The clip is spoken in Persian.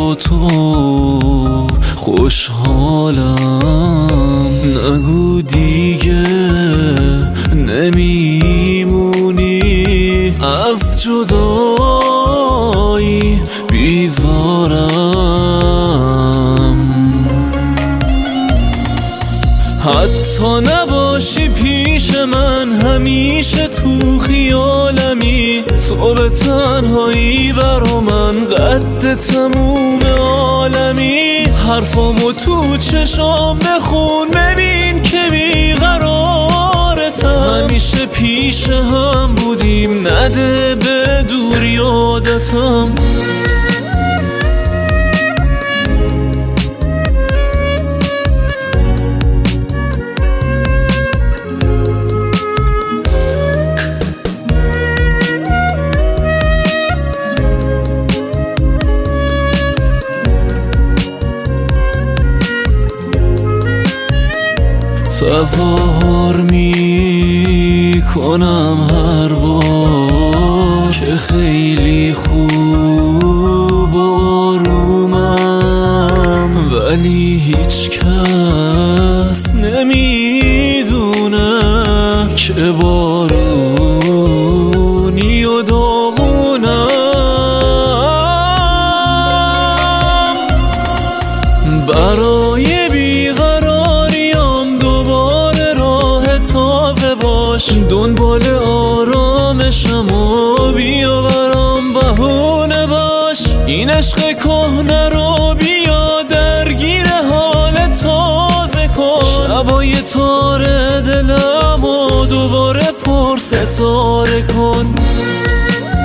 با تو خوشحالم. نگو دیگه نمیمونی از جدایی بیزارم. حتی نباشی پیش من همیشه تو خیالمی، تو به تنهایی برا من قد تموم عالمی. حرفامو تو چشام بخون ببین که بیقرارتم. همیشه پیش هم بودیم نده به دور یادتم. تظاهر می کنم هر بار که خیلی خوب آرومم، ولی هیچ کس نمیدونه که بارونی و داغونم. برای دنبال آرامشم و بیا برام بهونه باش. این عشق کهنه رو بیا درگیر حال تازه کن. شبای تار دلم و دوباره پر ستاره کن.